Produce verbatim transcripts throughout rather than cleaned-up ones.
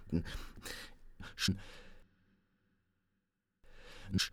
Schatten. Sch Sch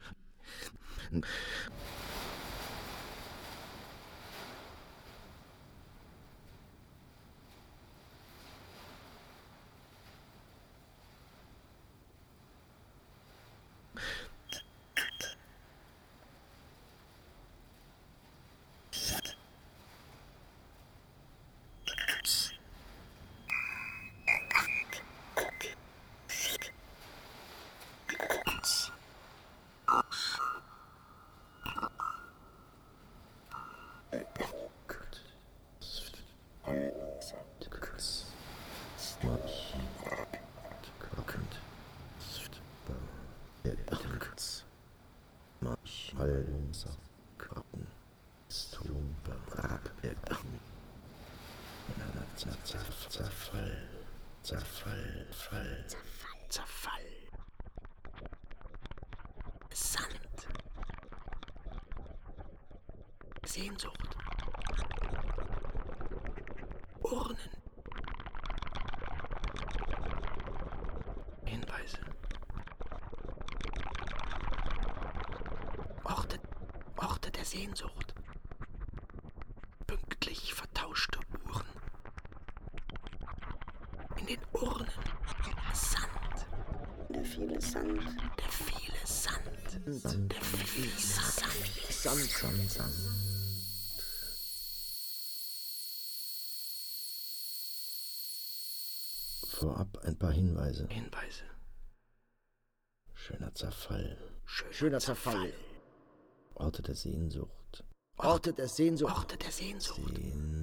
Zerfall, Zerfall, Fall, Zerfall, Sand, Sehnsucht, Urnen, Hinweise, Orte, Orte der Sehnsucht, pünktlich vertauschte Uhren. In den Urnen Sand. Der viele Sand. Der viele Sand. Sand. Der viele Sand. Sand. Sand. Sand. Vorab ein paar Hinweise. Hinweise. Schöner Zerfall. Schöner, Schöner Zerfall. Zerfall. Orte der Sehnsucht. Orte der Sehnsucht. Orte der Sehnsucht. Sehnsucht.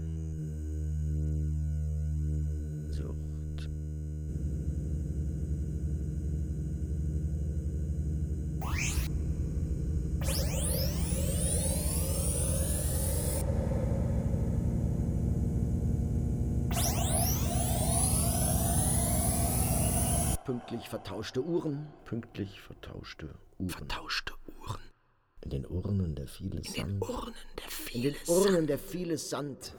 Pünktlich vertauschte Uhren. Pünktlich vertauschte Uhren. Vertauschte Uhren. In den Urnen der viele In Sand. In den Urnen der viele In den Urnen Sand. Der viele Sand.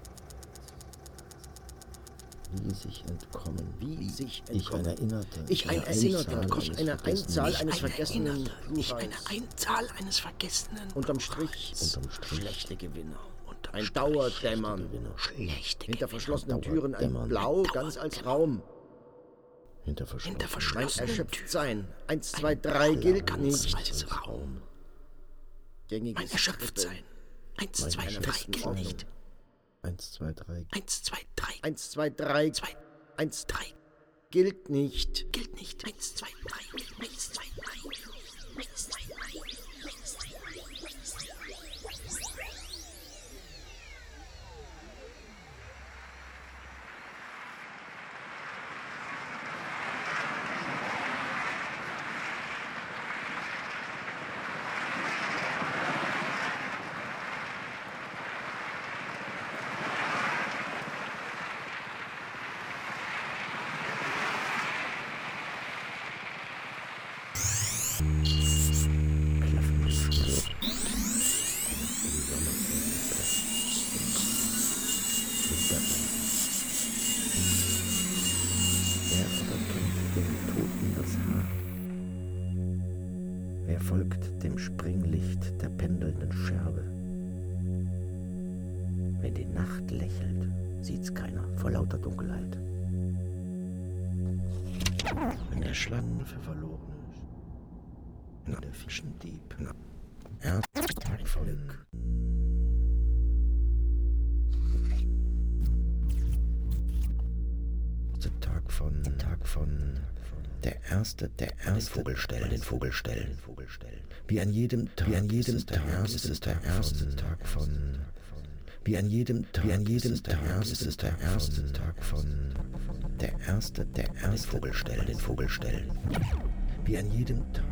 Wie sich entkommen. Wie sich entkommen. Ich ein Erinnerter. Ich ein Erinnerter. Ich eine Einzahl eines vergessenen. Ich eine Einzahl eines vergessenen. Unterm Strich. Unterm Strich. Schlechte Gewinner. Ein Dauerdämmern. Schlechte Gewinner. Hinter verschlossenen Türen ein Blau, ganz als Raum. Hinter verschlossenen, Hinter verschlossenen Mein Erschöpftsein. Eins, zwei, drei gilt nicht. Als Raum. Gängiges mein Erschöpftsein. Eins, zwei, drei gilt nicht. Eins, zwei, drei. Eins, zwei, drei. Eins, zwei, drei. Zwei. Eins, drei. Gilt nicht. Gilt nicht. Eins, zwei, drei. Eins, zwei, drei. Eins, zwei, drei. Er folgt dem Springlicht der pendelnden Scherbe. Wenn die Nacht lächelt, sieht's keiner vor lauter Dunkelheit. Wenn der Schlangen für verloren ist, wenn der Fischendieb, er Tag Volk. Der Tag von, Tag von, der erste, der erste Vogelstellen, den Vogelstellen, wie an jedem Tag, wie an jedem Tag ist es der erste Tag von, wie an jedem Tag, wie an jedem Tag ist es der erste Tag von, der erste, der erste Vogelstellen, den Vogelstellen, wie an jedem Tag.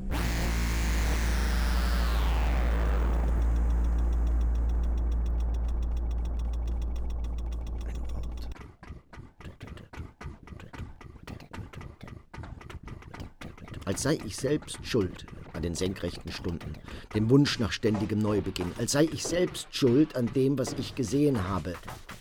Als sei ich selbst schuld an den senkrechten Stunden, dem Wunsch nach ständigem Neubeginn, als sei ich selbst schuld an dem, was ich gesehen habe,